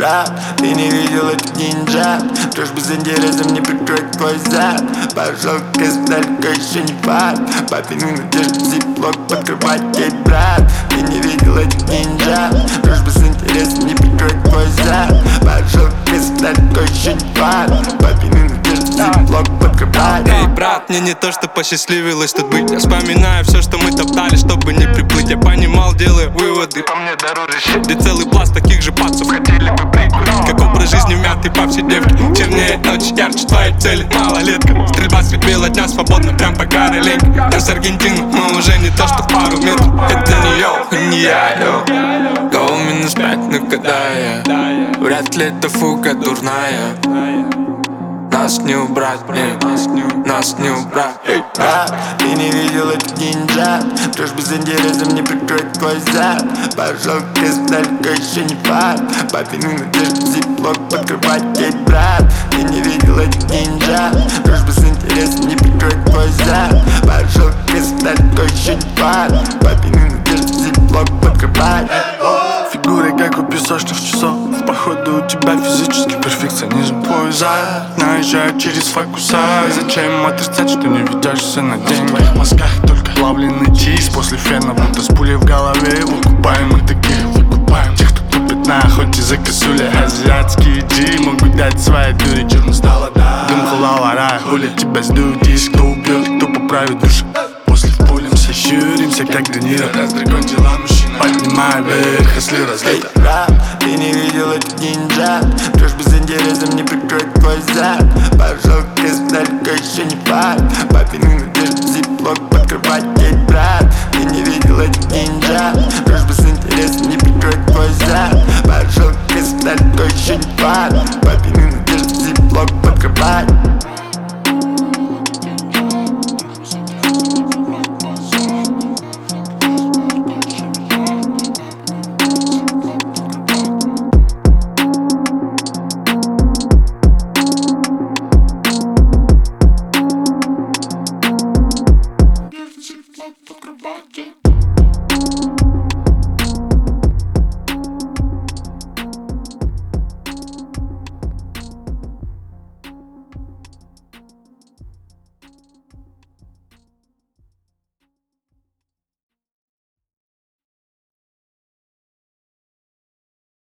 брат, ты не видел этот нинджа. Трешь без интереса, не прикрой твой зад. Пожалуйста, столько еще не факт. Папину надежду зиплок подкрывать ей, брат. Ты не видел этот нинджа. Трешь без интереса, не прикрой твой зад. Пожалуйста, столько еще не факт. Папину надежду зиплок подкрывать. Эй, брат, мне не то, что посчастливилось тут быть. Я вспоминаю все, что мы топтали, чтобы не приплыть. Я понимал, делаю выводы, по мне дороже щит. Где целый пласт таких же пацов хотели бы прикурить. Как образ жизни вмятый по всей девке. Чернеет ночь, ярче твоей цели, малолетка. Стрельба средь бела дня, свободно, прям по Кароленьке. Я с Аргентины, мы уже не то, что в пару метров. Это не йоу, не я, йоу. Гоу минус 5, ну когда я? Вряд ли это фуга дурная. Нас не убрать, нас не убрать. Эй, брат, ты не видел этот нинджа. Трешь без интереса, не прикрой твой зад. Пожалуйста, столько еще не факт. Папину надежду зиплок подкрывать ей, брат. Ты не видел этот нинджа. Трешь без интереса, не прикрой твой зад. Пожалуйста, столько еще не факт. Папину надежду зиплок подкрывать. Фигуры как у песочных часов. Походу у тебя физический перфекционизм. Твой зад наезжает через фокуса. Зачем отрицать, что не ведешься на деньги? В твоих мозгах только плавленый чиз. После фена будто с пулей в голове. Выкупаем мы таких, выкупаем тех, кто тупит на охоте за косули. Азиатские джи могут дать свои дури. Черно стало, да. Дым халавара, хули тебя сдуют. Есть кто убьет, кто поправит душу. После в поле все щуримся, как Де Ниро. Раздракон дела мужчина, поднимай вверх, если разлито. Брат, ты не видел этот нинджа. Трешь без интереса, не прикрой твой зад. Пожалуйста,